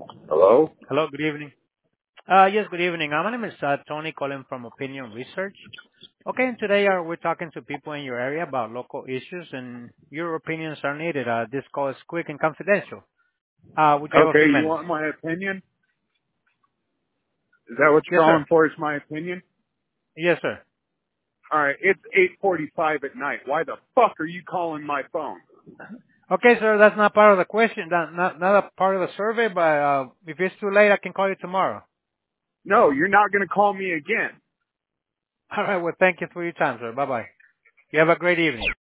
Hello? Hello, good evening. Yes, good evening. My name is Tony calling from Opinion Research. Okay, and today we're talking to people in your area about local issues, and your opinions are needed. This call is quick and confidential. Would you have a Okay, few you minutes? want my opinion? Is that what Yes, you're calling sir. for, is my opinion? Yes, sir. Alright, it's 8:45 at night. Why the fuck are you calling my phone? Okay, sir, that's not part of the question, not a part of the survey, but if it's too late, I can call you tomorrow. No, you're not gonna call me again. All right, well, thank you for your time, sir. Bye-bye. You have a great evening.